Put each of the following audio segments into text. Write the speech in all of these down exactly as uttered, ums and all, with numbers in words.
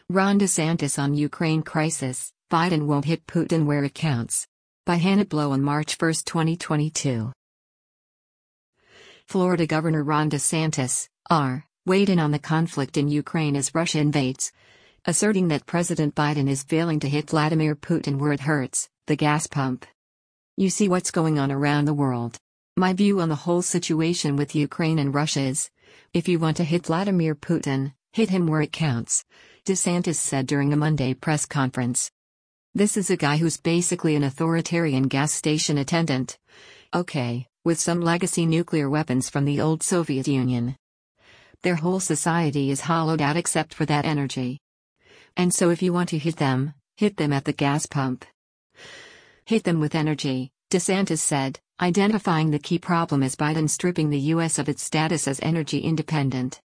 Ron DeSantis on Ukraine crisis, Biden won't hit Putin where it counts. By Hannah Blow on March first, twenty twenty-two. Florida Governor Ron DeSantis, R, weighed in on the conflict in Ukraine as Russia invades, asserting that President Biden is failing to hit Vladimir Putin where it hurts, the gas pump. You see what's going on around the world. My view on the whole situation with Ukraine and Russia is, if you want to hit Vladimir Putin, hit him where it counts, DeSantis said during a Monday press conference. This is a guy who's basically an authoritarian gas station attendant. Okay, with some legacy nuclear weapons from the old Soviet Union. Their whole society is hollowed out except for that energy. And so if you want to hit them, hit them at the gas pump. Hit them with energy, DeSantis said, identifying the key problem as Biden stripping the U S of its status as energy independent.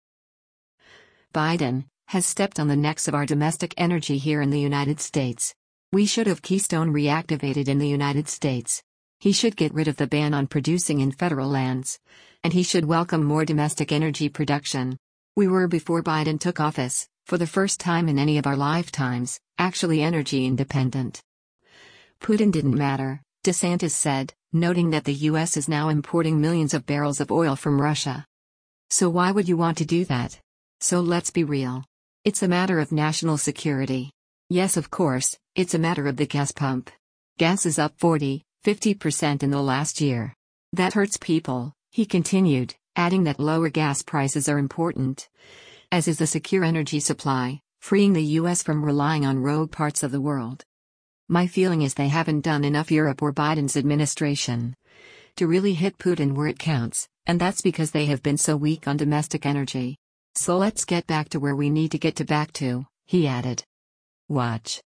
Biden has stepped on the necks of our domestic energy here in the United States. We should have Keystone reactivated in the United States. He should get rid of the ban on producing in federal lands. And he should welcome more domestic energy production. We were, before Biden took office, for the first time in any of our lifetimes, actually energy independent. Putin didn't matter, DeSantis said, noting that the U S is now importing millions of barrels of oil from Russia. So why would you want to do that? So let's be real. It's a matter of national security. Yes, of course, it's a matter of the gas pump. Gas is up forty, fifty percent in the last year. That hurts people, he continued, adding that lower gas prices are important, as is a secure energy supply, freeing the U S from relying on rogue parts of the world. My feeling is they haven't done enough, Europe or Biden's administration, to really hit Putin where it counts, and that's because they have been so weak on domestic energy. So let's get back to where we need to get to back to, he added. Watch.